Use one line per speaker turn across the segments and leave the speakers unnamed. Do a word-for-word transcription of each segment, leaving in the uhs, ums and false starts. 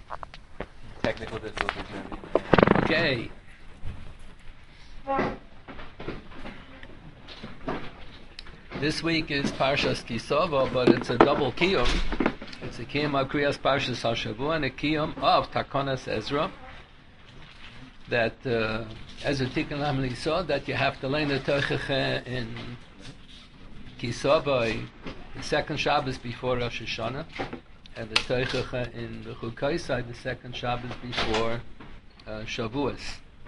Technical difficulties, maybe.
Okay. This week is Parshas Kisava, but it's a double kiyum. It's a kiyum of Kriyas Parshas HaShavua and a kiyum of Takonas Ezra. That uh, Ezra Tikkun Lamli saw that you have to learn the Teichacha in Kisava, the second Shabbos before Rosh Hashanah, and the Teichacha in the Chukaisai, the second Shabbos before uh, Shavuos.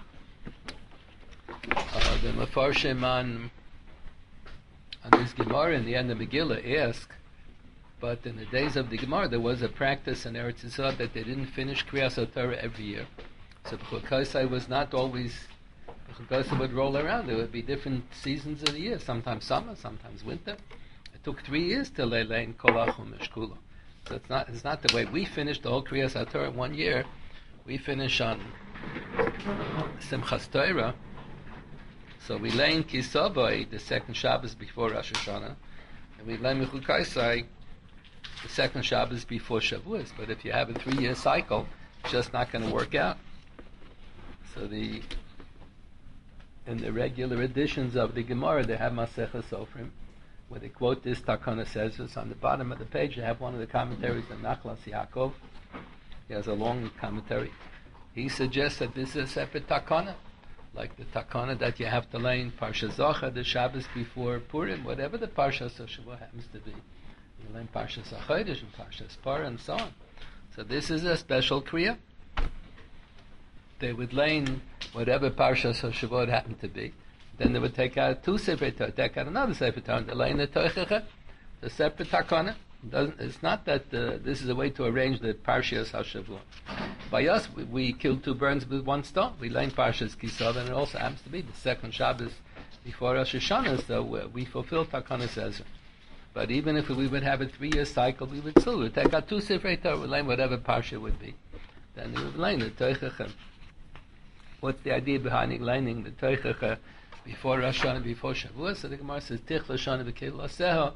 Uh, the Mefarshim on on this Gemara in the end of Megillah ask, but in the days of the Gemara there was a practice in Eretz Yisrael that they didn't finish Kriyas HaTorah every year. So B'chukosai was not always, B'chukosai would roll around. There would be different seasons of the year, sometimes summer, sometimes winter. It took three years to Leilein Kolachum Meshkula. So it's not, it's not the way we finished the whole Kriyas HaTorah in one year. We finish on Simchas Torah. So we lay in Kisavai, the second Shabbos before Rosh Hashanah, and we lay in Mechukaisai, the second Shabbos before Shavuos. But if you have a three-year cycle, it's just not going to work out. So the in the regular editions of the Gemara, they have Maseches Sofrim, where they quote this Takana says this on the bottom of the page. They have one of the commentaries of Nachlas Yaakov. He has a long commentary. He suggests that this is a separate Takana, like the Takana that you have to learn Parsha Zocha, the Shabbos before Purim, whatever the Parsha Shavuot happens to be. You learn Parsha Chodesh and Parsha Parah and so on. So this is a special Kriya. They would learn whatever Parsha Shavuot happened to be. Then they would take out two Sefer Torah, take out another Sefer Torah, and they learn the Teichacha, the separate Takana. It doesn't, it's not that uh, this is a way to arrange the Parshas HaShavua. By us, we, we kill two birds with one stone. We learn Parshas Kisov, and it also happens to be the second Shabbos before Rosh Hashanah, so uh, we fulfill Takanas Ezra. But even if we would have a three-year cycle, we would still would take out two Sefer Torah, we learn whatever Parsha would be. Then we would learn the Teichacha. What's the idea behind learning the Teichacha before Rosh Hashanah, before Shavuot? So the Gemara says, Tich l'shana v'kel l'aseh,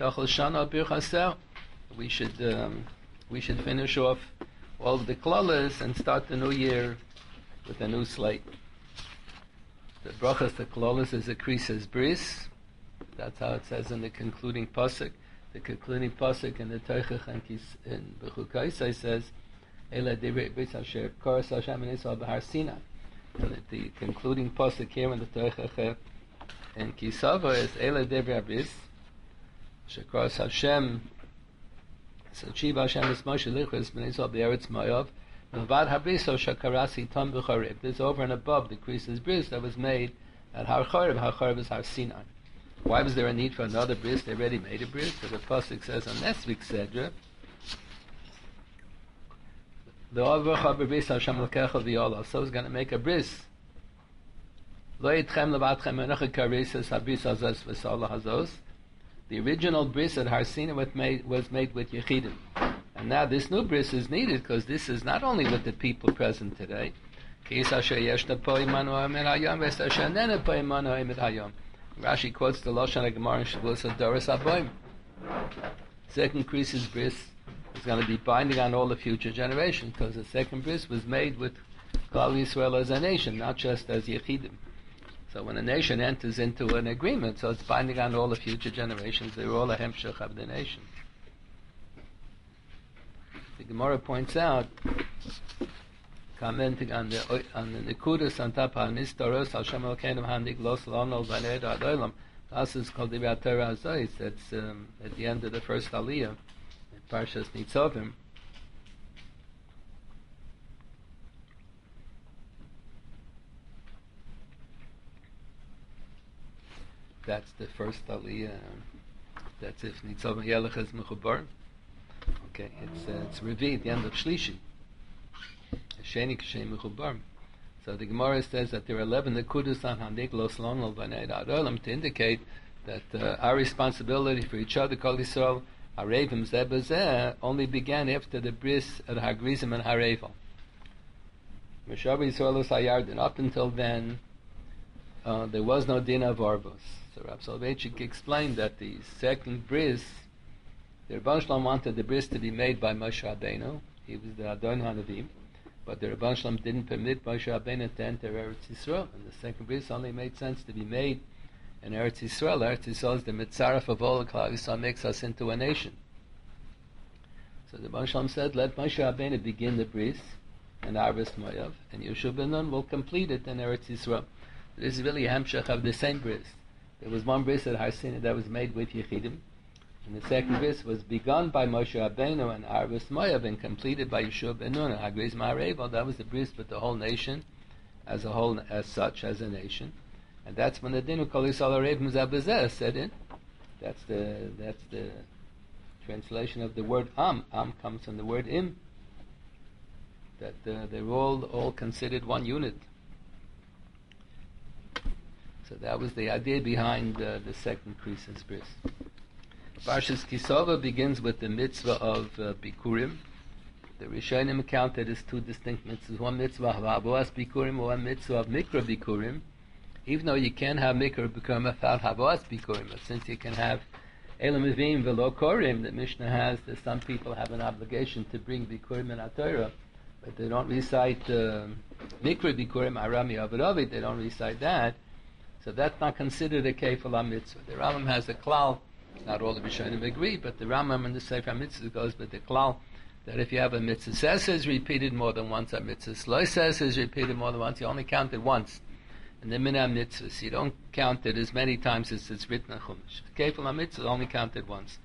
we should um, we should finish off all of the klalas and start the new year with a new slate. The brachas, the klalas, is a krisis bris. That's how it says in the concluding pasuk. The concluding pasuk in the Teichach and in B'chukaisai says, "Ela divrei bris asher koras Hashem and Yisrael b'Har Sinai." And the concluding pasuk here in the Teichach and Kisava is "Ela divrei bris." Shekras Hashem, so Shiva Hashem is Moshe Lichus, Ben Yisrael B'Eretz Moav, Melvad HaBris, O Shakarasi Tom B'Chorev. This over and above the Krisis bris that was made at Har Chorev. Har Chorev is Har Sinai. Why was there a need for another bris? They already made a bris. So the pasuk says on next week's Sedra, the Overcha B'Bris Hashem L'Kecha V'Yola. So he's going to make a bris. Lo Yitchem Levatchem Enocha Karisas HaBris Hazos V'Sola Hazos. The original bris at Har Sinai was made, was made with Yechidim. And now this new bris is needed because this is not only with the people present today. Rashi quotes the Lashon HaGemara in Shavuos Doros Aboim. Second krisis bris is going to be binding on all the future generations because the second bris was made with Klal Yisrael as a nation, not just as Yechidim. So when a nation enters into an agreement, so it's binding on all the future generations. They're all a hemshech of the nation. The Gemara points out, commenting on the on the Nekudas on top of Nistaros Hashem Elokeinu Handik Los Lonol Vaned Adolam. Das is called the Torah Azois. That's um, at the end of the first Aliyah, in Parshas Nitzovim. That's the first aliyah. That's if Nitzavim Yelech is Mechubar. Okay, it's uh, it's Revi at the end of Shlishi. Sheni Kashem Mechubar. So the Gemara says that there are eleven Nekudas on Handik Los Lonol Vanei Adolam to indicate that uh, our responsibility for each other, Kol Yisrael, Harevim Zeh B'Zeh, only began after the bris at Hagrizim and Harevel. Meshav Yisrael Sayardin. Up until then, uh, there was no din of Arbos. So Rav Soloveitchik explained that the second bris, the Rebbeinu Shalom wanted the bris to be made by Moshe Rabbeinu, He was the Adon Hanavim, but the Rabban Shalom didn't permit Moshe Rabbeinu to enter Eretz Yisrael, and the second bris only made sense to be made in Eretz Yisrael. Eretz Yisrael is the mitzaref of all the Klal Yisrael, makes us into a nation. So the Rabban Shalom said, let Moshe Rabbeinu begin the bris and Arvis Moav, and Yeshua ben Nun will complete it in Eretz Yisrael. This is really a hamshach of the same bris. There was one bris at Har Sinai that was made with Yechidim, and the second bris was begun by Moshe Rabbeinu and Arvis Moav and completed by Yeshua ben Nun and Hagriz Ma'arevel. That was the bris with the whole nation as a whole, as such, as a nation. And that's when the Dinu Kol Yisrael Arevim Zabazeh set in. That's the that's the translation of the word Am. Am comes from the word Im. That uh, they're all all considered one unit. So that was the idea behind uh, the second Krisis bris. Parshas Kisova begins with the mitzvah of uh, Bikurim. The Rishonim counted as two distinct mitzvahs: one mitzvah of Havoas Bikurim, one mitzvah of Mikra Bikurim. Even though you can have Mikra Bikurim without Havoas Bikurim, but since you can have Elam Avim Velo Korim, the Mishnah has that some people have an obligation to bring Bikurim in HaTorah, but they don't recite uh, Mikra Bikurim, Arami Avadavi, they don't recite that. So that's not considered a Kefal mitzvah. The Rambam has a klal, not all the Rishonim agree, but the Rambam in the Sefer Mitzvah goes with the klal that if you have a mitzvah says is repeated more than once, a mitzvah sloy says is repeated more than once, you only count it once. And the minam mitzvahs, you don't count it as many times as it's written in Chumash. Kefal mitzvah is only counted once.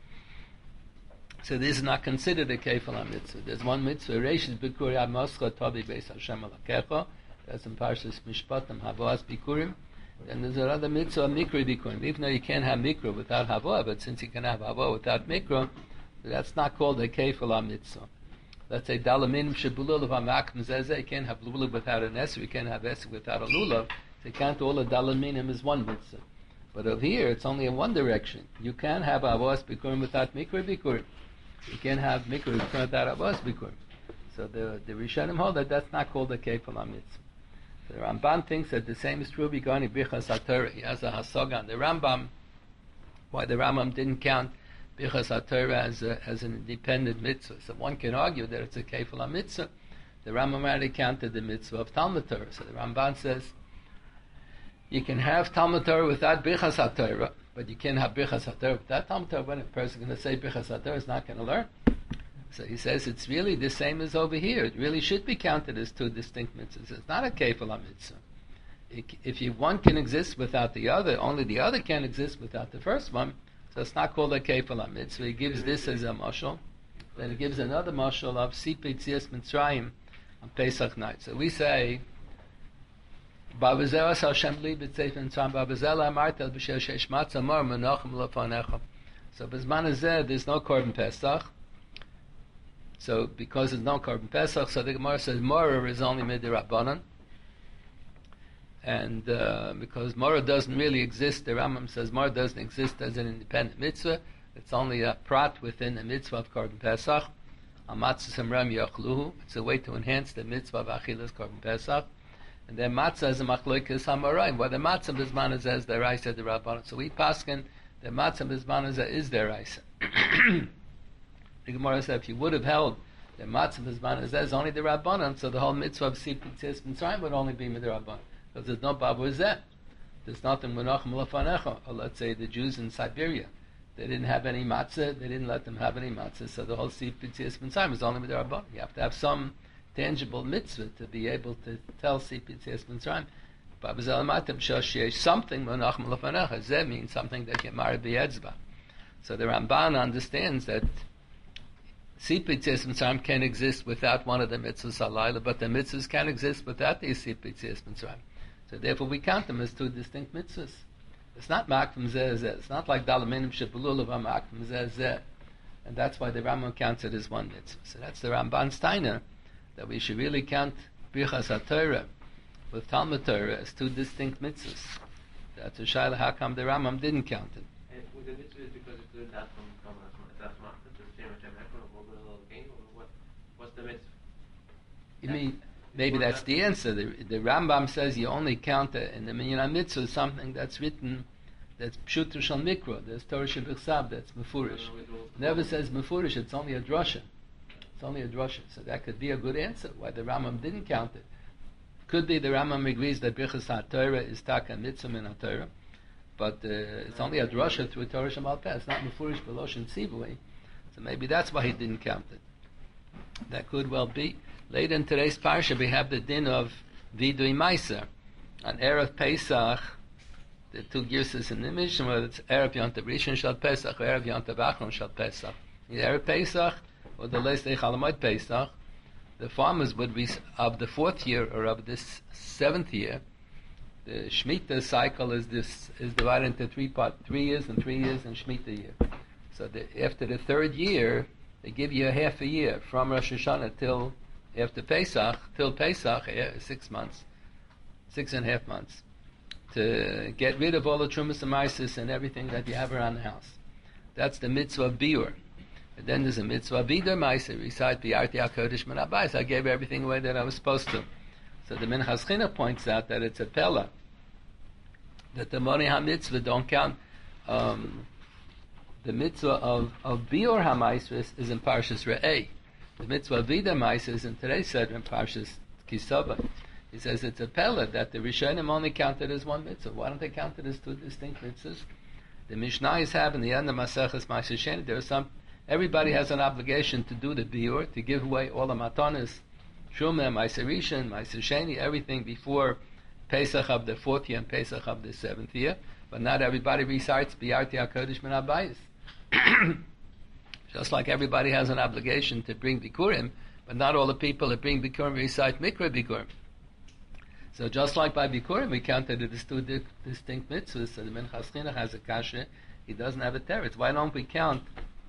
So this is not considered a Kefal mitzvah. There's one mitzvah, Reishis Bikuri Amoscha Tobi Beis Hashem Alakecha, that's in Parshas Mishpatim, Havoas Bikurim. And there's another mitzvah, Mikra Bikurim. Even though you can't have Mikra without Havoah, but since you can have Havoah without Mikra, that's not called a Kefal mitzvah. Let's say Dalaminim Shebululav Hamakim Zezeh, you can't have Lulav without an Esr, you can't have Esr without a Lulav. So you can't all the Dalaminim is one mitzvah. But over here, it's only in one direction. You can have Havoas Bikurim without Mikra Bikurim. You can't have Mikra Bikurim without Havoas Bikurim. So the, the Rishonim hold that that's not called a Kefal mitzvah. The Ramban thinks that the same is true regarding Birchas HaTorah. He has a Hasaga on the Rambam, why the Rambam didn't count Birchas HaTorah as, a, as an independent mitzvah. So one can argue that it's a Kefal mitzvah. The Rambam already counted the mitzvah of Talmud Torah. So the Ramban says, you can have Talmud Torah without Birchas HaTorah, but you can't have Birchas HaTorah without Talmud Torah. When a person is going to say Birchas HaTorah is not going to learn. So he says it's really the same as over here. It really should be counted as two distinct mitzvahs. It's not a kefal mitzvah. If you, one can exist without the other, only the other can exist without the first one. So it's not called a kefal mitzvah. He gives this as a mashal. Then he gives another mashal of Sipei Tzias Mitzrayim on Pesach night. So we say, Ba'avizel Hashem li b'tzeif Mitzrayim Ba'avizel Amartel b'shel sheish matzah mor menachem lefanecha. So b'zman hazeh there's no korban Pesach. So because there's no korban Pesach, so the Gemara says Morah is only midirabbanan, and uh, because Morah doesn't really exist, the Rambam says Morah doesn't exist as an independent mitzvah. It's only a prat within the mitzvah of korban Pesach. Amatzah semram yachluhu. It's a way to enhance the mitzvah of achilas korban Pesach. And then matzah is a machloikas hamarayim. Whether matzah bisman is as the raisa the rabbanan. So we paskin the matzah bisman is their raisa. The Gemara said if you would have held the matzah bisman is only the rabbanan, so the whole mitzvah of Sipei Tzias Mitzrayim would only be midrabbanan, because there's no babu zeh. There's nothing menachem lefanecha. Or let's say the Jews in Siberia, they didn't have any matzah, they didn't let them have any matzah, so the whole Sipei Tzias Mitzrayim is only midrabbanan. You have to have some tangible mitzvah to be able to tell Sipei Tzias Mitzrayim. Babu zeh l'matam shel something menachem lefanecha. Zeh means something that you marry b'yetzba. So the Ramban understands that Sipei Tzias Mitzrayim can exist without one of the mitzvahs halayla, but the mitzvahs can exist without the Sipei Tzias Mitzrayim. So therefore we count them as two distinct mitzvahs. It's not makvam zeh zeh. It's not like dalaminim shebululav makvam zeh zeh. And that's why the Rambam counts it as one mitzvah. So that's the Ramban Steiner, that we should really count Birchas HaTorah with Talmud Torah as two distinct mitzvahs. That's a shayla how come the Rambam didn't count it.
And with the mitzvah is because it's doing that from from that's master to the same Hashem Ekron or the little game, or what? What's the mitzvah?
You mean maybe that's the answer. The, the Rambam says you only count it in the Minyan mitzvah something that's written, that's pshuter shal mikra, there's Torah shebichsav, that's mefurish. Never says mefurish. It's only a drasha. It's only a drasha. So that could be a good answer why the Rambam didn't count it. Could be the Rambam agrees that Birchas HaTorah is taka mitzvah min HaTorah, but uh, it's only a drasha through Torah Shemal Peh. It's not mefurish b'loshen tzivui. So maybe that's why he didn't count it. That could well be. Later in today's parsha, we have the din of vidui meiser. On Erev Pesach, the two girses in the Mishnah, whether it's Erev Yontav Rishon Shal Pesach or Erev Yontav Achron Shal Pesach. In Erev Pesach, or the Leis Dei Chalamoid Pesach, the farmers would be, of the fourth year or of this seventh year, the Shemitah cycle is this is divided into three part, three years and three years and Shemitah year. So the, after the third year, they give you a half a year from Rosh Hashanah till after Pesach, till Pesach, six months, six and a half months, to get rid of all the Trumas and Maisis and everything that you have around the house. That's the mitzvah of Biur. And then there's a mitzvah of Vidui Maiser, recite Bi'arti HaKodesh Min HaBayis. I gave everything away that I was supposed to. So the Minchas Chinuch points out that it's a pella, that the Moni HaMitzvah don't count. Um, the mitzvah of, of Biur HaMaisris is in Parshas Re'eh. The mitzvah of Vidui Maiser is in today's Seder in Parshas Kisava. He says it's a pella that the Rishonim only counted as one mitzvah. Why don't they count it as two distinct mitzvahs? The Mishnayos have in the end of Maseches Ma'aser Sheni, there are some, everybody has an obligation to do the biur, to give away all the matanas, Shumeh, Ma'aser Rishon, Ma'aser Sheni, everything before Pesach of the fourth year and Pesach of the seventh year. But not everybody recites Bi'arti HaKodesh Min HaBayis. Just like everybody has an obligation to bring Bikurim, but not all the people that bring Bikurim recite Mikra Bikurim. So just like by Bikurim, we counted it as two di- distinct mitzvahs. So the Minchas Chinuch has a kasha, he doesn't have a teretz. Why don't we count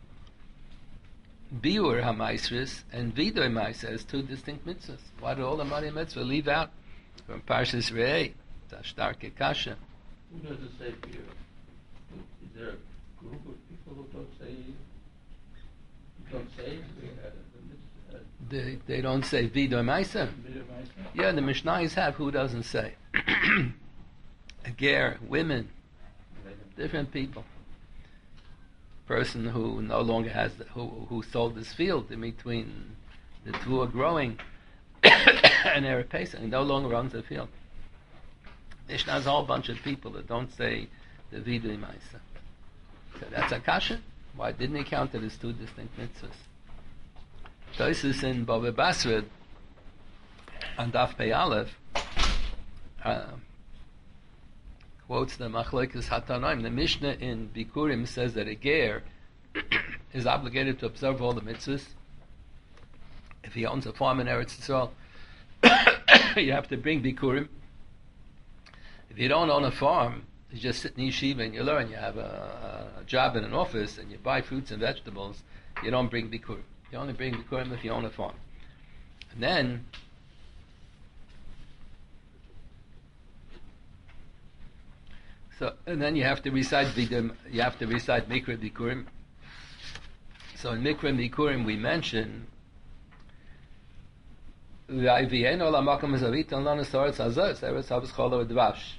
Biur HaMaisris and Vidui Maiser as two distinct mitzvahs? Why did all the money mitzvah leave out from Parshas Re'eh? It's a starke kasha.
Who doesn't say Biur? Is there a group of people who don't say, who don't say uh, the, uh,
They, they don't say Vidui Maiser.
Biur Meiser?
Yeah, the Mishnayos have who doesn't say. A ger, women, different people. Person who no longer has, the, who who sold his field in between the two are growing and Erev Pesach, he no longer owns the field. Mishnah has a whole bunch of people that don't say the Vidui Maiser. So that's a kasha. Why didn't he count it as two distinct mitzvahs? Tosis in Bava Basra on Daf Pei Aleph uh, quotes the Machlokes Hatanoim. The Mishnah in Bikurim says that a ger is obligated to observe all the mitzvahs. If he owns a farm in Eretz Yisrael, you have to bring Bikurim. If you don't own a farm, you just sit in yeshiva and you learn. You have a, a job in an office and you buy fruits and vegetables. You don't bring Bikurim. You only bring Bikurim if you own a farm. And then So and then you have to recite Vidim, you have to recite Mikra Bikurim. So in Mikra Bikurim we mention V'ayvienu lamakom zavitan lana saretz hazos eretz havas cholo dvash.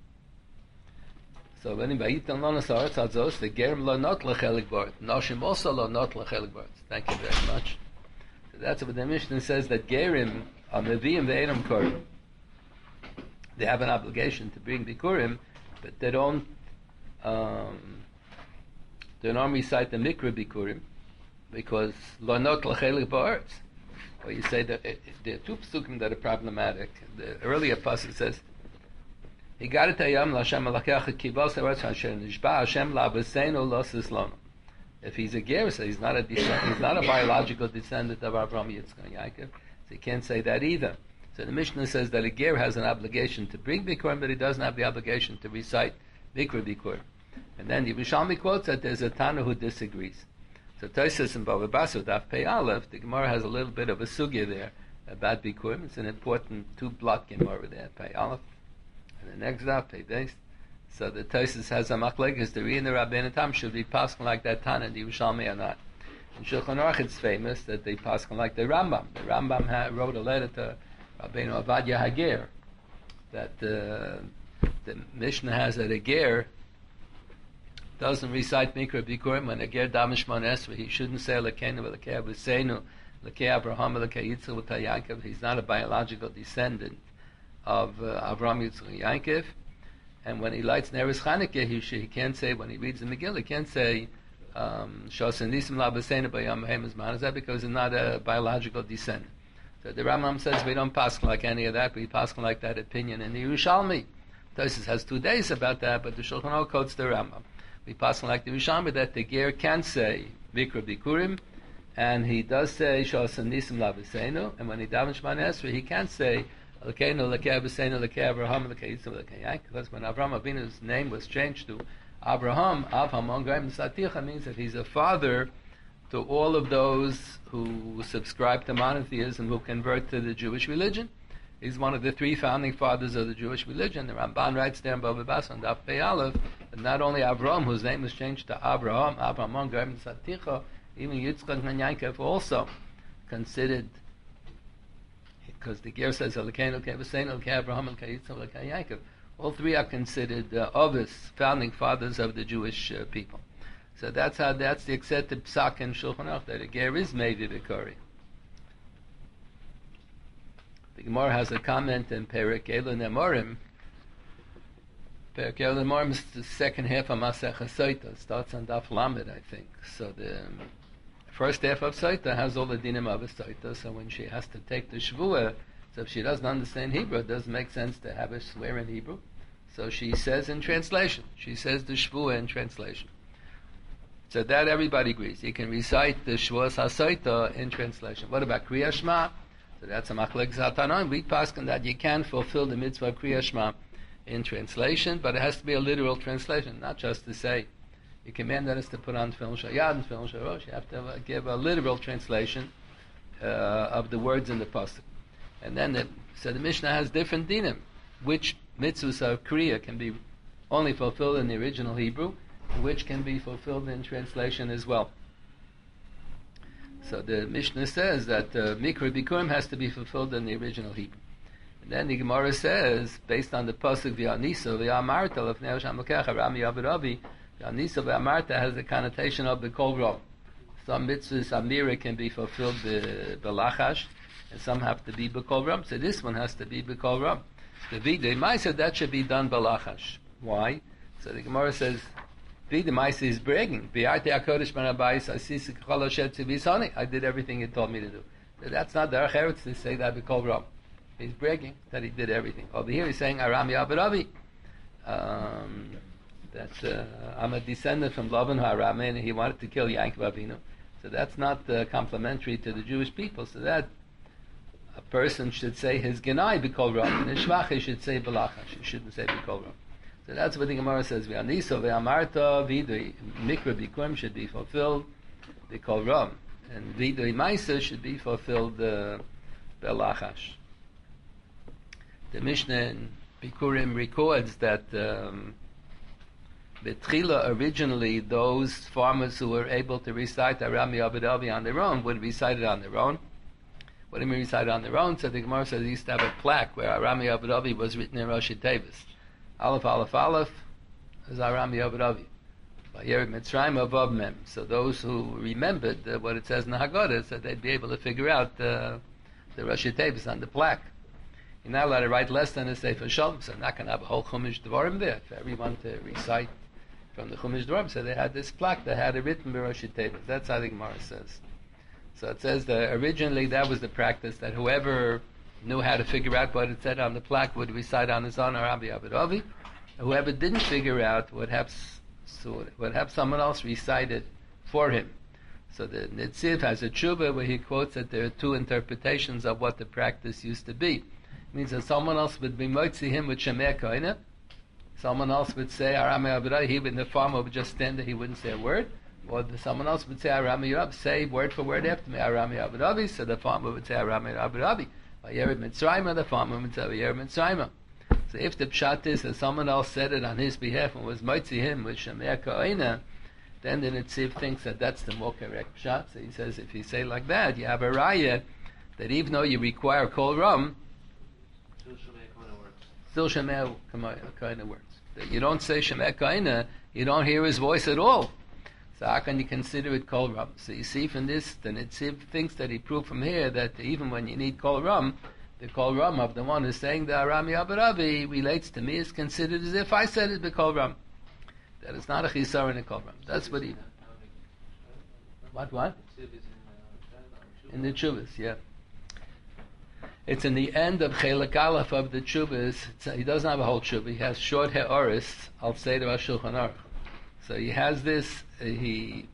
So when Vayitan lana saretz hazos, the germ lo not lechelik bart, noshim also lo not lechelik bart. Thank you very much. So that's what the Mishnah says, that gerim are meviim ve'eram korim. They have an obligation to bring Bikurim, but they don't um, they don't recite the Mikra Bikurim because lo not lechelik bart. Or you say that it, it, there are two psukim that are problematic. The earlier pasuk says, "He got it ayam l'Hashem alakecha kivos eretz Hashem nishba Hashem la'abeseinu lo sislonu." If he's a ger, so he's not a descend, he's not a biological descendant of Avraham, Yitzchak, and Yaakov. So he can't say that either. So the Mishnah says that a ger has an obligation to bring Bikurim, but he doesn't have the obligation to recite Mikra Bikurim. And then the Yerushalmi quotes that there's a Tana who disagrees. So Tosfos in Bava Basra, Daf Pei Aleph, the Gemara has a little bit of a sugya there about Bikurim. It's an important two-block Gemara there, Pei Aleph. And the next Daf, Pei Beis. So the Tosfos has a machlekes, the Ri and the Rabbeinu Tam should be passing like that Tana, the Yerushalmi or not. In Shulchan Aruch it's famous that they passing like the Rambam. The Rambam ha- wrote a letter to Rabbeinu Avadia Hager that uh, the Mishnah has that a ger doesn't recite Mikra Bikurim when a ger damish mon esrei. He shouldn't say Lekenu v'Lekei Abuseinu Lekei Abraham, Lekei Yitzchak, Lekei Yaakov. He's not a biological descendant of uh, Avraham, Yitzchak, and Yaakov. And when he lights Neres Chanukah, he, he can't say, when he reads the Megillah, he can't say, Shosan Nisim Labasena Bayam Hemes Manazah, because he's not a biological descendant. So the Rambam says we don't pass like any of that, we pass like that opinion in the Yerushalmi. Tosis has two days about that, but the Shulchan Aruch quotes the Rambam. We pass like the Yerushalmi that the Ger can say Vikra Bikurim, and he does say Shosan Nisim Labasenu, and when he daven Shema Esrei, he can't say Lekeinu, Lekei Abasenu, Lekei Abraham, Lekei Yitzchak, Lekei Yaakov, because when Avraham Avinu's name was changed to Abraham, Avraham Ongaim Saticha, means that he's a father to all of those who subscribe to monotheism, who convert to the Jewish religion. He's one of the three founding fathers of the Jewish religion. The Ramban writes there in Bava Basra on Daf Pei Aleph that not only Avraham, whose name was changed to Abraham, Avraham Ongaim Saticha, even Yitzchak and Yaakov also considered, because the Ger says Elokeinu, Lekei Avosenu, Lekei Abraham, Lekei Yitzchak, Lekei Yaakov. All three are considered uh, Avos, founding fathers of the Jewish uh, people. So that's how that's the accepted psak in Shulchan Aruch, that a ger is Mevi B'Kori. The Gemara has a comment in Perek Elu Nemorim. Perek Elu Nemorim is the second half of Masech HaSoita. Starts on Daf Lamed, I think. So the um, first half of Soita has all the dinim of a Soita. So when she has to take the Shvuah, so if she doesn't understand Hebrew, it doesn't make sense to have her swear in Hebrew. So she says in translation. She says the Shvuah in translation. So that everybody agrees. You can recite the Shvuas HaSoita in translation. What about Kriya Shema? So that's a Machlek Zatanon. We paskin that you can fulfill the mitzvah of Kriya Shema in translation, but it has to be a literal translation, not just to say. You commanded us to put on Tefillin Shayad and Tefillin Sharosh. You have to uh, give a literal translation uh, of the words in the pasuk. And then, the, so the Mishnah has different dinim. Which mitzvahs of Kriya can be only fulfilled in the original Hebrew, which can be fulfilled in translation as well. So the Mishnah says that uh, Mikra Bikurim has to be fulfilled in the original Hebrew. And then the Gemara says, based on the pasuk V'yanisa V'yamarta L'fnei Hashem Elokecha Rami Aviravi, V'yanisa V'yamarta has the connotation of the Kol Rom. Some mitzvahs Amira can be fulfilled b'lachash, and some have to be b'Kol Rom. So this one has to be b'Kol Rom. The Videi Ma'aser, that should be done b'lachash. Why? So the Gemara says, the Maisa is bragging. I did everything he told me to do. So that's not the Eretz to say that because Ram. He's bragging that he did everything. Over here he's saying Arami Abiravi. Um, that uh, I'm a descendant from Lavan Harami, and he wanted to kill Yaakov Avinu. So that's not uh, complimentary to the Jewish people. So that a person should say his Genai B'Kol Ram, and his Shvach he should say B'lachash. He shouldn't say B'Kol Ram. So that's what the Gemara says. V'aniso v'amarta v'idui mikra bikurim should be fulfilled b'Kol Ram, and v'idui ma'aser should be fulfilled uh, b'lachash. The Mishnah in Bikurim records that um, B'tchila originally those farmers who were able to recite Arami Abiravi on their own would recite it on their own. What do you mean recite it on their own? So the Gemara says they used to have a plaque where Arami Abiravi was written in Rashi Tevis. Aleph, Aleph, Aleph is Arami Aviravi. Vayered Mitzrayim Avav Mem. So those who remembered uh, what it says in the Haggadah, so they'd be able to figure out uh, the Rashi Tevis on the plaque. You're not allowed to write less than a Sefer Shalom, so I'm not going to have a whole Chumash Dvarim there for everyone to recite from the Chumash Dvarim. So they had this plaque that had it written by Rashi Tevis. That's how the Gemara says. So it says that originally that was the practice, that whoever knew how to figure out what it said on the plaque would recite on his own Arami Aviravi. Whoever didn't figure out would have so would have someone else recite it for him. So the Netziv has a tshuva where he quotes that there are two interpretations of what the practice used to be. It means that someone else would be motzi him with Shemei Koine. Someone else would say Arami Aviravi. He would, the farmer would just stand there. He wouldn't say a word. Or the, someone else would say Arami Aviravi. Say word for word after me Arami Aviravi. So the farmer would say Arami Aviravi. Vayered Mitzrayim, the farmer would say Vayered Mitzrayim. So if the pshat is that someone else said it on his behalf and was motzi him with Shemei Koine, then the Netziv thinks that that's the more correct pshat. So he says if you say like that, you have a raya that even though you require Kol Ram, still Shemei Koine works. That you don't say Shemei Koine, you don't hear his voice at all. So how can you consider it kol ram? So you see from this, the Netziv thinks that he proved from here that even when you need kol ram, the kol ram of the one who's saying the Arami Abaravi relates to me is considered as if I said it be kol ram. That is not a chisar in a kol ram. That's what he. What what? In the Chuvas, yeah. It's in the end of Chelak Aleph of the Chuvas. He doesn't have a whole Chuva. He has short He'oris. I'll say to Shulchan Aruch. So he has this. Uh, he.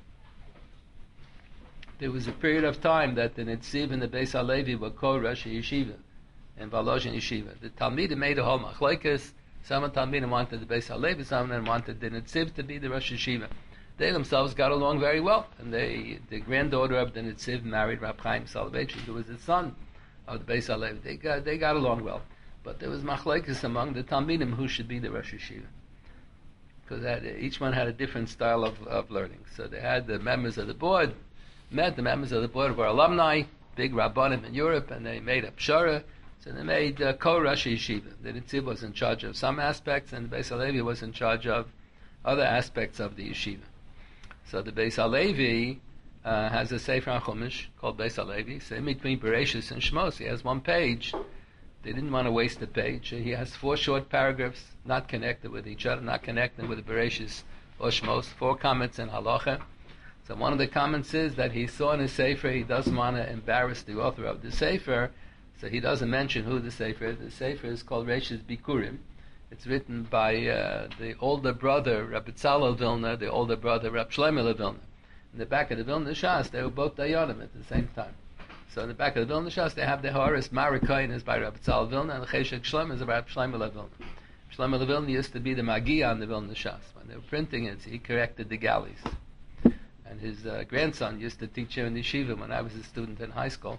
There was a period of time that the Netziv and the Beis HaLevi were co-Rosh Yeshiva and Volozhin Yeshiva. The Talmidim made a whole machlokes. Some of the Talmidim wanted the Beis HaLevi, some of them wanted the Netziv to be the Rosh Yeshiva. They themselves got along very well, and they, the granddaughter of the Netziv married Rab Chaim Soloveitchik, who was the son of the Beis HaLevi. They got they got along well, but there was machlokes among the Talmidim who should be the Rosh Yeshiva, because each one had a different style of, of learning. So they had the members of the board met the members of the board were alumni, big rabbanim in Europe, and they made a pshara. So they made uh, co-Rosh Yeshiva. The Netziv was in charge of some aspects, and the Beis HaLevi was in charge of other aspects of the yeshiva. So the Beis HaLevi uh, has a Sefer HaChumash called Beis HaLevi. So in between Bereshis and Shmos, he has one page. They didn't want to waste the page. He has four short paragraphs, not connected with each other, not connected with the Bereshis or Shmos. Four comments in Halacha. So one of the comments is that he saw in his Sefer, he doesn't want to embarrass the author of the Sefer, so he doesn't mention who the Sefer is. The Sefer is called Reishis Bikurim. It's written by uh, the older brother, Rabbi Tzalel Vilna, the older brother, Rabbi Shlomo Vilna. In the back of the Vilna Shas, they were both Dayanim at the same time. So in the back of the Vilna Shas, they have the Horace Marikoin is by Rabbi Tzalel Vilna, and the Cheshek Shlomo is by Rabbi Shlomo Vilna. Shlomo Vilna used to be the Magia on the Vilna Shas. When they were printing it, he corrected the galleys. And his uh, grandson used to teach him in yeshiva when I was a student in high school.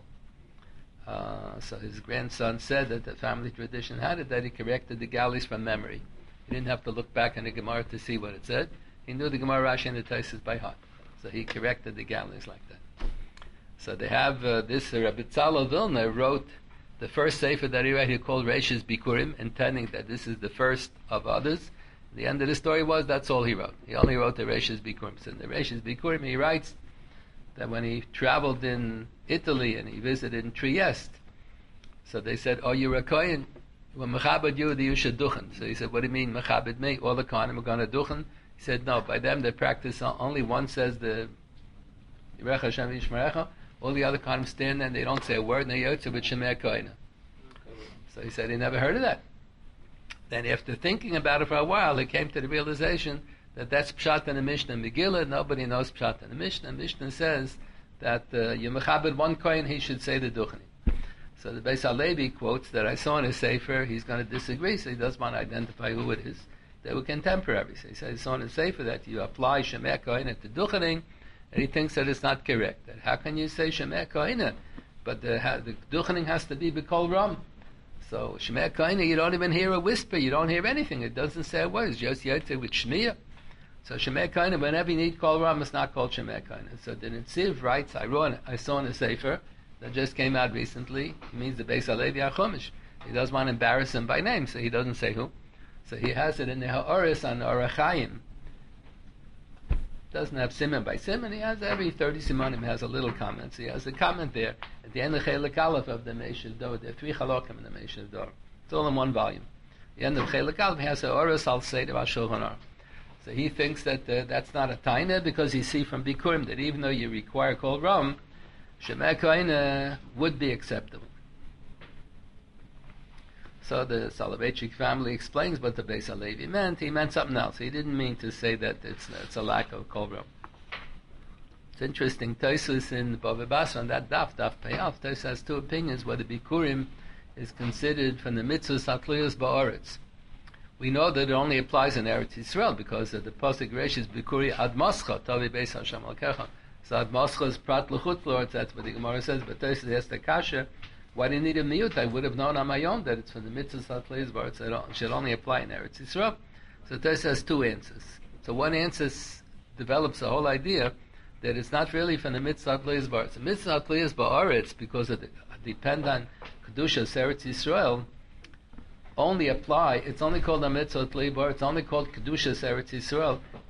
Uh, so his grandson said that the family tradition had it that he corrected the galleys from memory. He didn't have to look back in the Gemara to see what it said. He knew the Gemara, Rashi, and the Tosfos by heart. So he corrected the galleys like that. So they have uh, this, uh, Rabbi Tzalel Vilna wrote the first sefer that he read, he called Reishis Bikurim, intending that this is the first of others. The end of the story was that's all he wrote. He only wrote the Reishis Bikurim. So in the Reishis Bikurim he writes that when he traveled in Italy and he visited in Trieste, so they said, "Oh, you're a kohen. When mechabed you, you should duchen." So he said, "What do you mean mechabed me? All the kohanim are going to duchen?" He said, "No. By them they practice only one says the Yirech Hashem Yishmerecha. All the other kohanim stand there and they don't say a word. And they yotze with Shemei Kohen." So he said he never heard of that. Then after thinking about it for a while, he came to the realization that that's Pshat in the Mishnah and Megillah. Nobody knows Pshat in the Mishnah. Mishnah says that uh, you mechabed one kohen, he should say the duchni. So the Beis HaLevi quotes that I saw in his Sefer, he's going to disagree, so he doesn't want to identify who it is. They were contemporaries. So he said he saw in his Sefer that you apply Shemei Kohen to duchening, and he thinks that it's not correct. That how can you say Shemei Kohen? But the, the duchening has to be B'kol Ram. So Shemei Kohen, you don't even hear a whisper, you don't hear anything. It doesn't say a word. It's just Yotze with Shmiya. So Shemei Kohen, whenever you need Kol Ram, it's not called Shemei Kohen. So the Netziv writes, I wrote, I saw in a Sefer that just came out recently. It means the Beis HaLevi HaChumash. He doesn't want to embarrass him by name, so he doesn't say who. So he has it in the Ha'oris on Orach Chaim. Doesn't have simon by simon. He has every thirty simonim. He has a little comment. So he has a comment there at the end of Chelek Aleph of the Meishav Dor. There are three halakim in the Meishav Dor. It's all in one volume. At the end of Chelek Aleph, he has a Oros Al Seder Shulchan Aruch. So he thinks that uh, that's not a taina because you see from Bikurim that even though you require Kol Ram, Shemei Kohen would be acceptable. So the Soloveitchik family explains what the Beis HaLevi meant. He meant something else. He didn't mean to say that it's, it's a lack of Kol Ram. It's interesting. Tosfos in Bava Basra on that daf, daf Peyaf, Tosfos has two opinions whether Bikurim is considered from the mitzvahs Hatluyos Ba'aretz. We know that it only applies in Eretz Yisrael because of the pasuk Reishis Bikuri Ad Mascha Tavi Beis Hashem Al Kecha. So Ad Mascha is Prat L'chut Lord. That's what the Gemara says. But Tosfos has the kasha. Why do you need a miyut? I would have known on my own that it's for the mitzvahs Hatluyos Ba'aretz. It should only apply in Eretz Yisrael. So Tosfos has two answers. So one answer develops the whole idea that it's not really from the mitzvah Hatluyos Ba'aretz. The mitzvah Hatluyos Ba'aretz, because of the depend on Kedusha Eretz Yisrael, only apply, it's only called a mitzvah tleibar, it's only called Kedushas Eretz Yisrael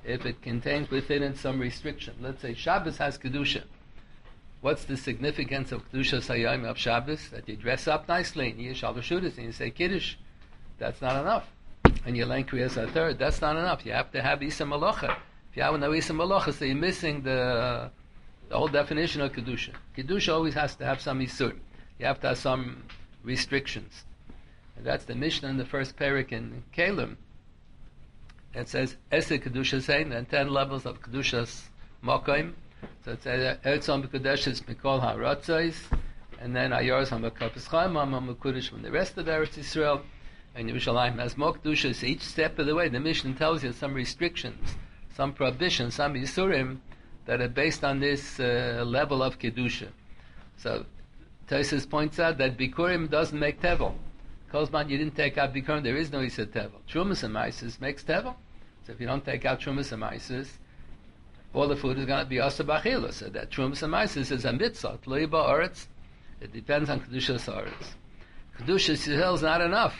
if it contains within it some restriction. Let's say Shabbos has Kedusha. What's the significance of Kedusha Hayom of Shabbos? That you dress up nicely, and you Shabbos Shudas, and you say Kiddush. That's not enough. And you learn Kriyas HaTorah. That's not enough. You have to have Isa Malacha. If you have no Isa Malacha, so you're missing the, the whole definition of Kedusha. Kedusha always has to have some Isur. You have to have some restrictions. And that's the Mishnah in the first parak in Kalim. It says, Esed Kedusha Sein, and ten levels of Kedushas Mokaim. So it says, Erzon B'Kedushes Mikol HaRatzos, and then Ayors HaMakapes Chaim HaMakudish from the rest of Eretz Yisrael, and Yerushalayim has more Kedushas. Each step of the way, the Mishnah tells you some restrictions, some prohibitions, some Yisurim that are based on this uh, level of Kedusha. So Tosfos points out that Bikurim doesn't make Tevel. Kozman, you didn't take out Bikurim, there is no Yisur Tevel. Trumas and Maisis makes Tevel. So if you don't take out Trumas and Maisis, all the food is going to be Asa B'Achila. So that Trumas and Maisis is a mitzvah. Tloi Ba'aretz. It depends on Kedushas Haaretz. Kedushas Yisrael is not enough.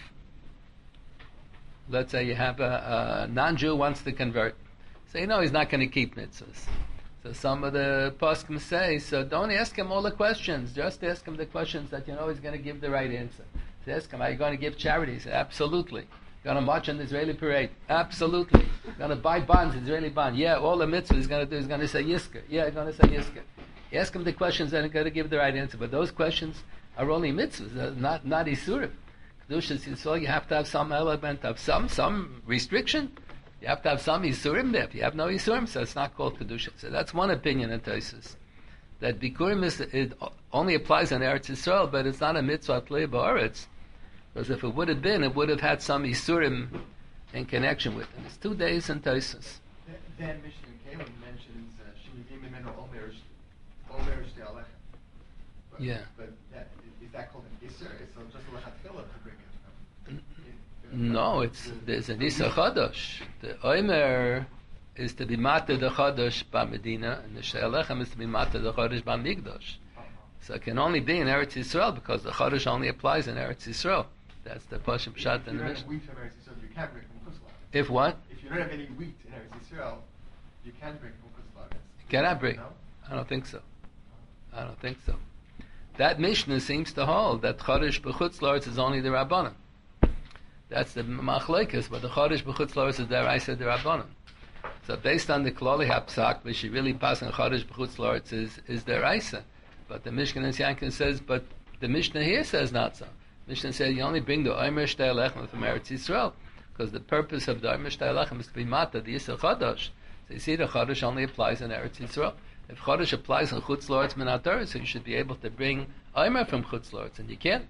Let's say you have a, a non-Jew wants to convert. So you know he's not going to keep mitzvahs. So some of the poskim say, so don't ask him all the questions. Just ask him the questions that you know he's going to give the right answer. So ask him, are you going to give charities? Absolutely. Going to march on the Israeli parade? Absolutely. Going to buy bonds, Israeli bond? Yeah, all the mitzvahs he's going to do is going to say Yiska. Yeah, he's going to say Yiska. You ask him the questions and he's going to give the right answer. But those questions are only mitzvahs, not, not Isurim. Kedushas Yisrael, you have to have some element of some, some restriction. You have to have some Yisurim there. If you have no Yisurim, so it's not called Kedusha. So that's one opinion in Tosfos. That Bikurim is, it only applies in Eretz Yisrael, but it's not a mitzvah Tlei Ba'aretz. Because if it would have been, it would have had some Yisurim in connection with it. It's two days in Tosfos.
Then Mishnah Kalim mentions Shemivim Mimenu Omer Omer Shtei Alechem.
Yeah.
But that, is that called an Isser? It's just a Lechatchila to bring it.
No, it's there's an Isa Chadash. The Omer is to be Mata the Chadash B'Medina, and the Shtei Alechem is to be Mata the Chadash B'Migdash. So it can only be in Eretz Yisrael because the Chadash only applies in Eretz Yisrael. That's the Pashim Pshat in the Mishnah.
Wheat from Eretz Yisrael, you can't bring from Chutz La'aretz.
If what?
If you don't have any wheat in Eretz Yisrael, you can't bring from Chutz La'aretz.
Can I bring?
No?
I don't think so. I don't think so. That Mishnah seems to hold that Chadash B'Chutz La'aretz is only the Rabbanan. That's the Machlokes, but the Chadash B'Chutz La'aretz is Deraisa the Rabbanan. So based on the Klali Hapsak, which she really passing Chadash B'Chutz La'aretz is is Deraisa. But the Mishkan and Yankin says, but the Mishnah here says not so. Mishnah says you only bring the Omer Shtei Alechem from Eretz Yisrael, because the purpose of the Omer Shtei Alechem is to be Mata, the Yisrael Chadash. So you see, the Chadash only applies in Eretz Yisrael. If Chadash applies in Chutz La'aretz Min HaTorah, so you should be able to bring Omer from Chutz La'aretz, and you can't.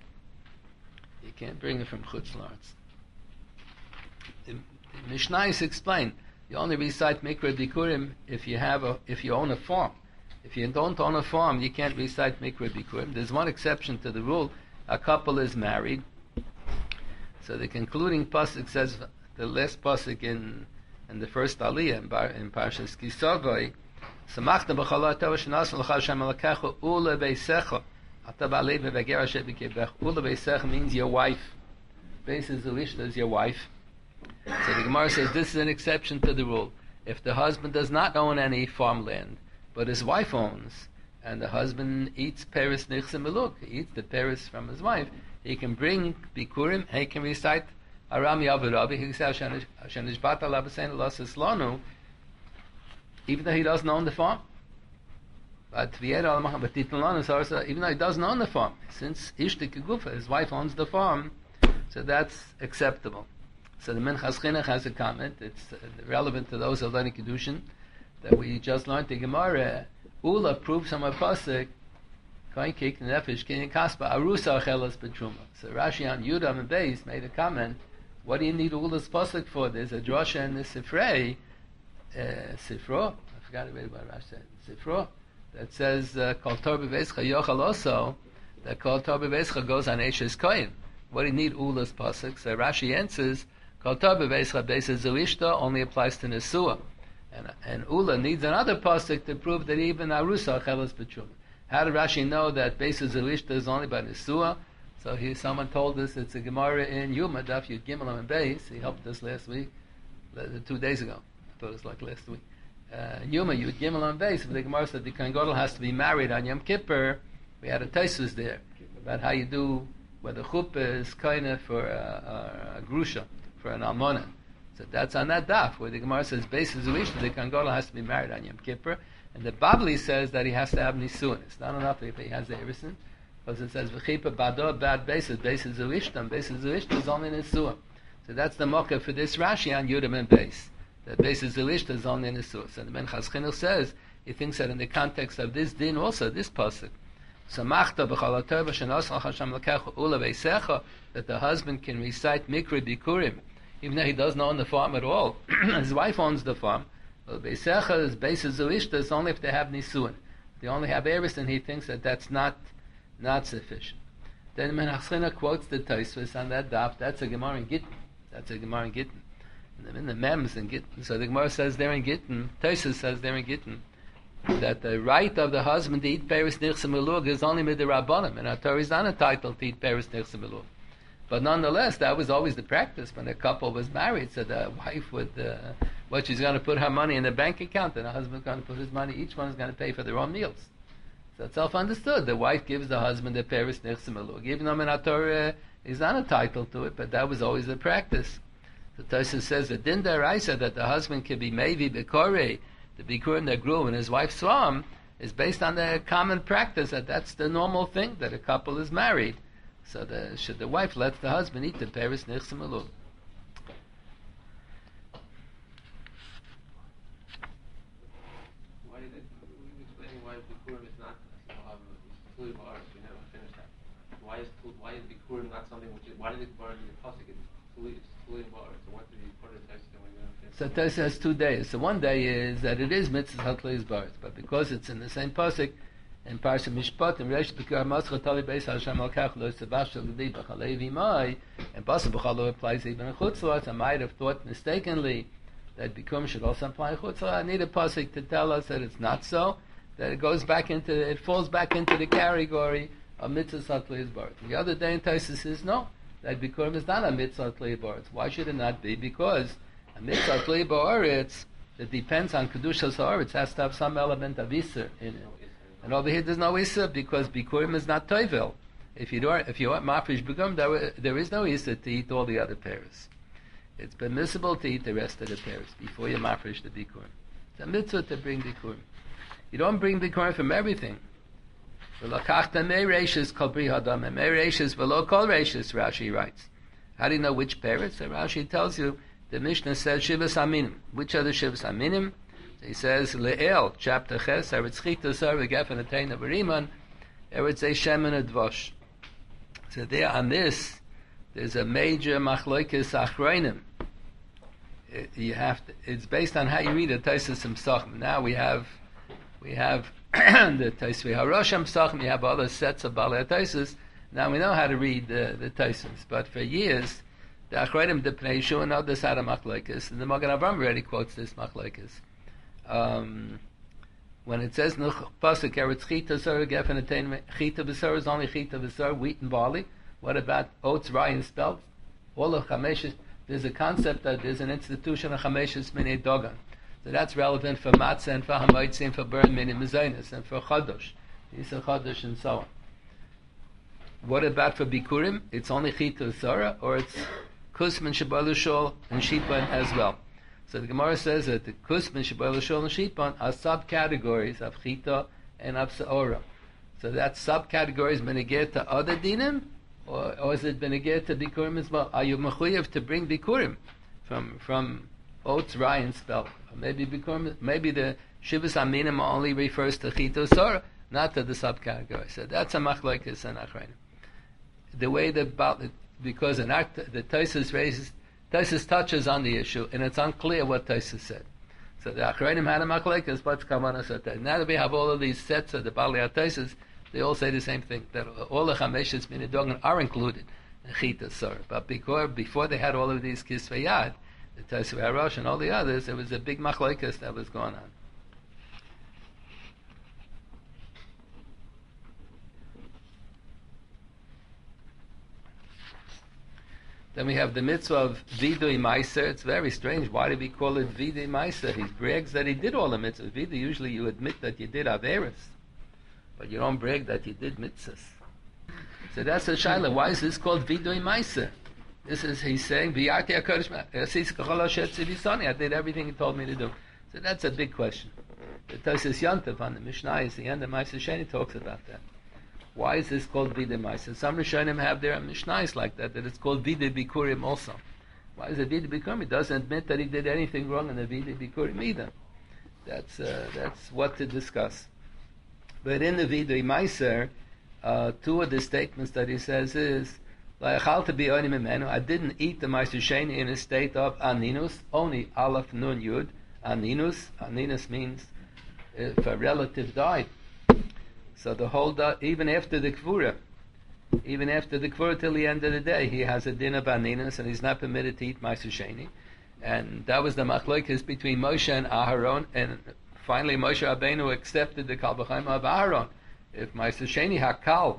You can't bring it from Chutz La'aretz. The, the Mishnah is explained. You only recite Mikra Bikurim if you have a, if you own a farm. If you don't own a farm, you can't recite Mikra Bikurim. There's one exception to the rule. A couple is married. So the concluding pasuk says, the last pasuk in in the first aliyah in, Bar, in Parshas Kisavai, Samachta b'chala tova shenasan l'cha Hashem Elokecha ula beisecha ata ba'alei v'veger asher b'kebech. Ula beisecha means your wife. Beis is Elishta is your wife. So the Gemara says this is an exception to the rule. If the husband does not own any farmland, but his wife owns, and the husband eats peris nichse meluk, he eats the peris from his wife, he can bring bikurim, he can recite Aram Yavarabi, he can say Hashem Nishbat Alabasein Lasas Lanu, even though he doesn't own the farm. But even though he doesn't own the farm, since Ishtik Gufa, his wife owns the farm, so that's acceptable. So the Minchas Chinuch has a comment, it's uh, relevant to those who are learning Kedushin, that we just learned the Gemara. Ula proves from a pasuk, Koin Kik Nefesh Kinyan Kaspa Arusa Achelas Betruma. So Rashi on Yudam and Beis made a comment. What do you need Ula's pasuk for? There's a drasha in the Sifrei, uh, Sifro. I forgot to read what Rashi said. Sifro that says Kol Tor B'Veischa Yochal also. That Kol Tor B'Veischa goes on Eshes Koin. What do you need Ula's pasuk? So Rashi answers Kol Tor B'Veischa Beis Zuishta only applies to Nesua. And, and Ula needs another pasuk to prove that even Arusa Chelas B'Trum. How did Rashi know that Beis Zelishta is only by Nesua? So he, someone told us it's a Gemara in Yuma, Daf Yud Gimel and Beis. He helped us last week, two days ago. thought it was like last week. Uh, Yuma, Yud Gimel on base. The Gemara said the Kohen Gadol has to be married on Yom Kippur. We had a Taisus there about how you do whether chuppah is kind for a, a, a grusha, for an almona. So that's on that daf where the Gemara says basis of the Kohen Gadol has to be married on Yom Kippur, and the Babli says that he has to have nisuin. It's not enough if he has the erison, because it says v'chipa bado bad basis basis of ishtam basis of ishtam is only nisuin. So that's the mocha for this Rashi on Yudam and base. That basis of ishtam is only nisuin. So the Menchas Chinuch says he thinks that in the context of this din also this pasuk. Samachta b'chalatov shenosach Hashem lekecha ula veisecha, that the husband can recite mikra bikurim even though he doesn't own the farm at all. His wife owns the farm. Well, Beisecha is basis of Ishtas only if they have Nisuin. If they only have Eris, and he thinks that that's not not sufficient. Then Menachsina quotes the Tosfos on that daf. That's a Gemara in Gittin. That's a Gemara in Gittin. And in the Mems in Gittin. So the Gemara says there in Gittin, Tosfos says there in Gittin, that the right of the husband to eat Peris Nichsim Elug is only with the Rabbanim, and our Torah is not entitled to eat Peris Nichsim Elug. But nonetheless, that was always the practice when a couple was married. So the wife would, uh, what she's going to put her money in the bank account, and the husband's going to put his money. Each one is going to pay for their own meals. So it's self-understood. The wife gives the husband the Peris Nichsim Elug, even though in Torah is not entitled to it. But that was always the practice. So Tosfos says that Din Daraisa that the husband can be Mevi Bekore, the Bikurim that grew in his wife's farm, is based on the common practice that that's the normal thing that a couple is married. So the, should the wife let the husband eat the Peris Nichsim Elug.
Why did it, explaining why Bikurim is not Tului Ba'aretz? We never finished that. Why is why is Bikurim not something which is, why did it burn in the pasuk? It's Tului Ba'aretz. So what did he put in the text when we never finished?
So Tosfos has two days. So one day is that it is Mitzvah Hatluis Ba'aretz, but because it's in the same pasuk, in Parsha Mishpat, in Reish B'Kar Mascha Tali Beis Hashem Al Kach Lo Sebashel G'di B'Chalei V'Mai, and Pasuk B'Chalo applies even in Chutzlaret. I might have thought mistakenly that Bikurim should also apply in Chutzlaret. I need a pasuk to tell us that it's not so. That it goes back into, it falls back into the category of Mitzvah Hatluis Ba'aretz. The other day in Tosfos says no, that Bikurim is not a Mitzvah Hatluis Ba'aretz. Why should it not be? Because a Mitzvah Hatluis Ba'aretz that depends on Kedushas Haaretz has to have some element of Isser in it. And over here there's no Issa because Bikurim is not Toivel. If you don't, if you want Mafresh Bikurim, there, there is no Issa to eat all the other pairs. It's permissible to eat the rest of the pairs before you Mafresh the Bikurim. It's a mitzvah to bring Bikurim. You don't bring Bikurim from everything. V'lakachta me'reishis kol bri hadam me'reishis v'lo kol reishis, Rashi writes. How do you know which pairs? So Rashi tells you, the Mishnah says Shivas Aminim. Which are the Shivas Aminim? He says, Le'el, chapter Ches, Eretz Chita Sar V'gefen Atein Avariman, Eretz Shemen Advosh. So there on this, there's a major machloikis achroinim. You have to, it's based on how you read it, Tosfos and Pesachim. Now we have, we have the Tosfos Harosh and Pesachim, you have other sets of Balei Tosfos. Now we know how to read the, the Tosfos. But for years, the achroinim, the Pnei Yeshua, know this how to machloikis, and the Magen Avraham already quotes this machloikis. Um, when it says Nuch Pasuk Eretz Chita Sar Gefen Atein Chita B'Sar is only Chita B'Sar, wheat and barley. What about oats, rye, and spelt? All of Chameshes. There's a concept that there's an institution of Chameshes Minei Dogan. So that's relevant for Matzah and for Hamoitzi and for Burn Minei Mezainis and for Chodosh, Yisra Chodosh and so on. What about for Bikurim? It's only Chita B'Sar, or it's Kusman Shabalushol and Shitban as well. So the Gemara says that the Kusman, Shebal Shol, and Shitban are subcategories of Chita and of Seora. So that subcategories benegir to other dinim, or, or is it benegir to Bikurim as well? Are you mechuyev to bring Bikurim from from oats, rye, and spelt? Or maybe Bikurim, maybe the Shivas Aminim only refers to Chita Seora, not to the subcategory. So that's a machlokes and achreinim. The way that because an act, the Tosfos raises. Tosfos touches on the issue, and it's unclear what Tosfos said. So the Achronim had a machlekes, what's Kavanah Sotah. Now that we have all of these sets of the Balei Tosfos, they all say the same thing, that all the Chameshes Minei Dogan are included in Chita Sor. But before, before they had all of these Kisvei Yad, the Tosfos Harosh and all the others, there was a big machlekes that was going on. Then we have the mitzvah of vidui meiser. It's very strange. Why do we call it vidui meiser? He brags that he did all the mitzvahs. Vidui, usually you admit that you did averis, but you don't brag that you did mitzvahs. So that's the shaila. Why is this called vidui meiser? This is, he's saying, I did everything he told me to do. So that's a big question. The Tosis Yantav on the Mishnah is the end of Meiser Sheni talks about that. Why is this called Vidui Meiser? Some Rishonim have their Mishnahs like that, that it's called Vidui Bikurim also. Why is it Vidui Bikurim? He doesn't admit that he did anything wrong in the Vidui Bikurim either. That's, uh, that's what to discuss. But in the Vidui Meiser, uh, two of the statements that he says is, I didn't eat the Meiser Sheni in a state of Aninus, only Aleph Nun Yud. Aninus, Aninus means if a relative died. So the whole day, even after the Kvura, even after the Kvura till the end of the day, he has a din of Aninus and he's not permitted to eat Meiser Sheni. And that was the machlokes between Moshe and Aharon, and finally Moshe Rabbeinu accepted the Kal B'chaim of Aharon. If Meiser Sheni Hakal,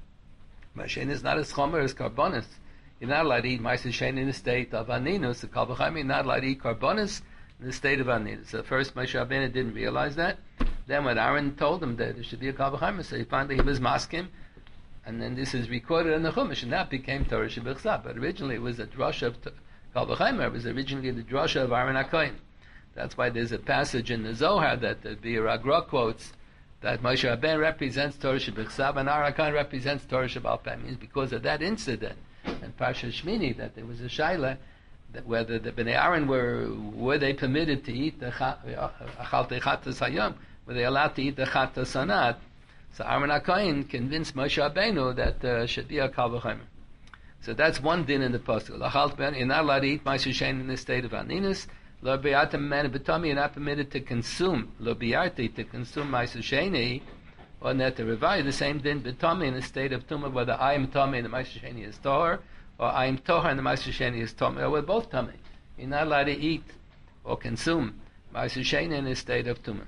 Meiser Sheni is not as chomer as Karbonis, you're not allowed to eat Meiser Sheni in the state of Aninus. The Kal B'chaim, you're not allowed to eat Karbonis in the state of Aninus. So first Moshe Rabbeinu didn't realize that. Then when Aaron told him that there should be a Kal B'chaim, so he finally he was maskim, and then this is recorded in the Chumash, and that became Torah Shebechsa. But originally it was a drasha of Kal B'chaim. It was originally the drasha of Aaron HaKohen. That's why there's a passage in the Zohar that the Bir Agra quotes that Moshe Rabbeinu represents Torah Shebechsa and Aaron HaKohen represents Torah Shebal Peh. Means because of that incident and Parsha Shmini that there was a shaila that whether the Bnei Aaron were were they permitted to eat the Achal Techatas Hayom, were they allowed to eat the Chatas Sanat? So Aaron HaKohen convinced Moshe Rabbeinu that uh, should be a Kal V'chomer. So that's one din in the pasuk. You're not allowed to eat Meiser Sheni in the state of Aninus. Lo bi'arta mimenu b'tomei, you're not permitted to consume lo bi'arti to consume Meiser Sheni or net revai. The same din b'tomei in the state of tumah, whether I am tomei and the Meiser Sheni is tohar, or I am tohar and the Meiser Sheni is tomei, or we're both tomei. You're not allowed to eat or consume Meiser Sheni in the state of tumah.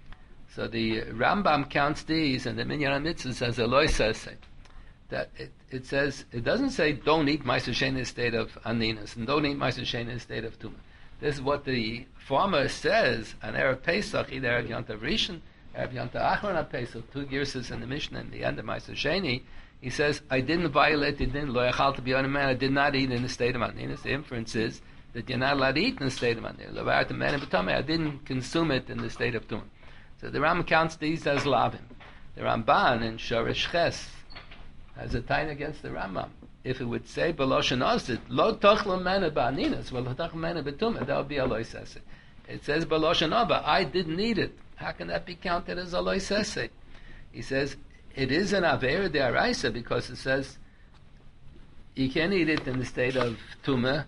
So the Rambam counts these, and the Minyan HaMitzvah says a loy says that it, it says it doesn't say don't eat Meiser Sheni in the state of Aninus and don't eat Meiser Sheni in the state of tumah. This is what the farmer says on Erev Pesach, either Erev Yontav Rishon, Erev Yontav Achron Pesach, two years in the Mishnah in the end of Meiser Sheni. He says, I didn't violate the din, lo yachal to be on a man, I did not eat in the state of Aninus. The inference is that you're not allowed to eat in the state of Aninus. Lo yachal to man and b'tomei, I didn't consume it in the state of Tumah. So the Ram counts these as lavim. The Ramban in Shoresh Ches has a time against the Rambam. If it would say B'loshen Osid, lo tochlo mena ba'aninas, well, lo tochlo mena b'tumah, that would be a loy sese. It says B'loshen Oba, I didn't eat it. How can that be counted as a loy sese? He says, it is an Aveira de Araisa because it says you can't eat it in the state of Tumah.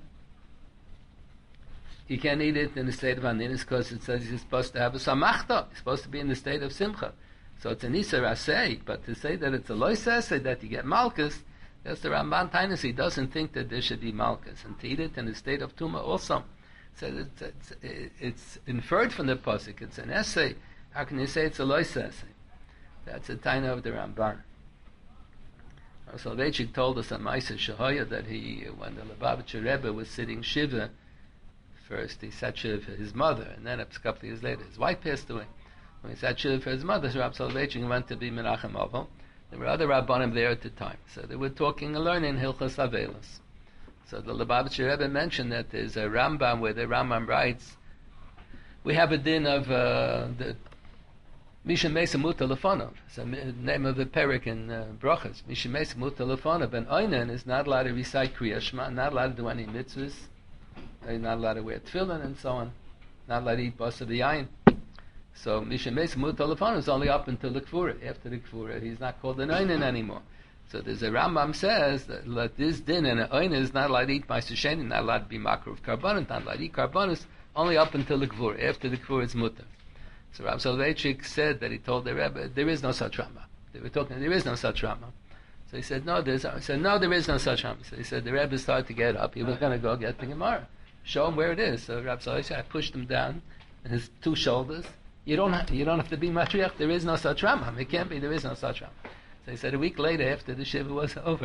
You can't eat it in the state of Aninus because it says you're supposed to have a Samachta. You're supposed to be in the state of Simcha. So it's an Isser Aseh, but to say that it's a Loy Saseh, that you get Malkus, that's the Ramban Tainus. He doesn't think that there should be Malkus. And to eat it in the state of Tumah also. So it's, it's, it's inferred from the Pasuk. It's an essay. How can you say it's a Loy Saseh? That's a Taina of the Ramban. Soloveitchik told us on Ma'aser Shehoya that he, when the Lubavitcher Rebbe was sitting Shiva, first he sat Shiva for his mother, and then a couple of years later his wife passed away. When he sat Shiva for his mother, so Rab Soloveitchik went to be Menachem Avon. There were other Rabbanim there at the time, so they were talking and learning Hilchos Avelos. So the Lubavitcher Rebbe mentioned that there's a Rambam where the Rambam writes, we have a din of uh, the Misha Mesa Muta Lefonov. It's the name of the perik in uh, Brochas. Misha Mesa Muta Lefonov. Ben Oinen is not allowed to recite Kriya Shema, not allowed to do any mitzvahs, he's not allowed to wear tefillin and so on, not allowed to eat basa v'yayin. So Misha Mesa Muta Lefonov is only up until the Kfura. After the Kfura, he's not called an Oinen anymore. So there's a Rambam says that, that this din and an Oinen is not allowed to eat Ma'aser Sheni, not allowed to be makar of Karbonis, not allowed to eat Karbonis, only up until the Kfura. After the Kfura, it's mutar. So Rav Soloveitchik said that he told the Rebbe, there is no such Rambam. They were talking, there is no such Rambam. So he said, no, there's, he said, no, there is no such Rambam. So he said, the Rebbe started to get up. He was going to go get the Gemara. Show him where it is. So Rav Soloveitchik, I pushed him down on his two shoulders. You don't have, you don't have to be matriarch. There is no such Rambam. It can't be, there is no such Rambam. So he said, a week later, after the Shiva was over,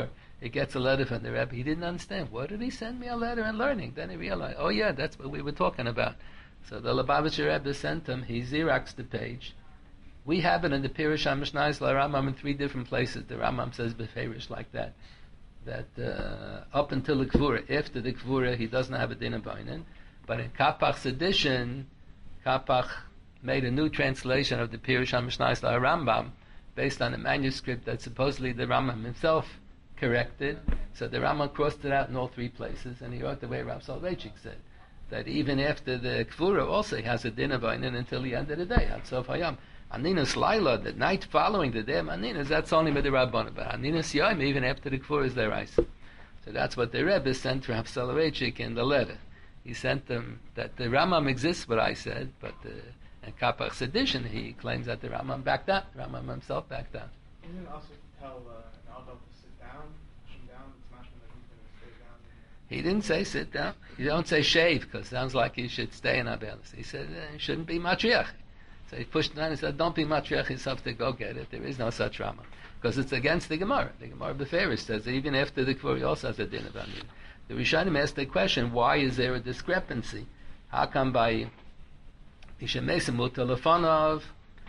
he gets a letter from the Rebbe. He didn't understand. What did he send me a letter and learning? Then he realized, oh yeah, that's what we were talking about. So the Lubavitcher Rebbe sent him. He Xeroxed the page. We have it in the Pirush HaMishnayos LaRambam in three different places. The Rambam says beferish like that. That uh, up until the Kvura, after the Kvura, he doesn't have a din of Bainin. But in Kapach's edition, Kapach made a new translation of the Pirush HaMishnayos LaRambam based on a manuscript that supposedly the Rambam himself corrected. So the Rambam crossed it out in all three places, and he wrote the way Rav Soloveitchik said, that even after the Kvura also he has a din of Bainin until the end of the day, at Sof Hayam. Aninas Laila, the night following the day of Aninas, that's only with the Rabbanah. But Aninas Yom, even after the Kvura, is their ice. So that's what the Rebbe sent Rav Soloveitchik in the letter. He sent them that the Rambam exists, what I said, but the, in Kapach's edition, he claims that the Rambam backed down. Rambam himself backed down.
You didn't also tell uh, an adult to sit down, push him down, it's not that he's going to stay down.
He didn't say sit down. You don't say shave, because it sounds like you should stay in Abelis. He said uh, you shouldn't be matriach. So he pushed down and said, don't be matriach yourself to go get it. There is no such Rambam. Because it's against the Gemara. The Gemara Beferish says that even after the Kvura, he also has a din of Anin. The Rishonim asked the question, why is there a discrepancy? How come by Ishamesim Mutalafonov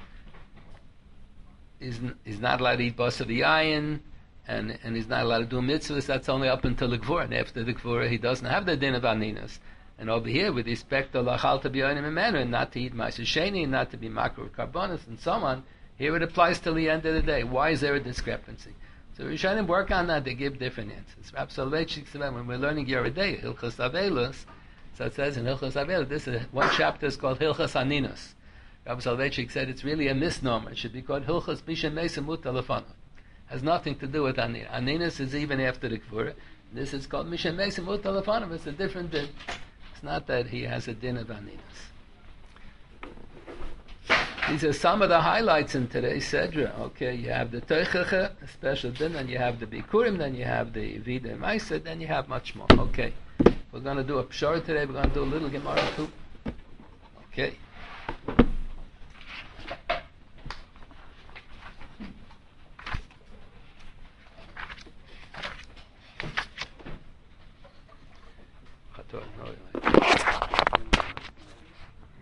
is is not allowed to eat basa v'yayin, and and he's not allowed to do mitzvahs? That's only up until the Kvura, and after the Kvura, he doesn't have the din of Aninas. And over here, with respect to lachal to b'yayin and manner, not to eat ma'aser sheni, not to be makro karbonis, and so on, here it applies till the end of the day. Why is there a discrepancy? So we try to work on that. They give different answers. Rav Soloveitchik said when we're learning Yeridei, Hilchos Avelus, so it says in Hilchos Avelus, this is one chapter is called Hilchos Aninos. Rav Soloveitchik said it's really a misnomer. It should be called Hilchos Mishem Mesim Mutalafana. Has nothing to do with Aninos. Aninos is even after the Kvura. This is called Mishem Mesim Mutalafana. It's a different din. It's not that he has a din of Aninos. These are some of the highlights in today's Sedra. Okay, you have the Teichacha, a special din, and you have the Bikurim, then you have the Vida Maisa, then you have much more. Okay, we're going to do a Pshara today, we're going to do a little Gemara too. Okay.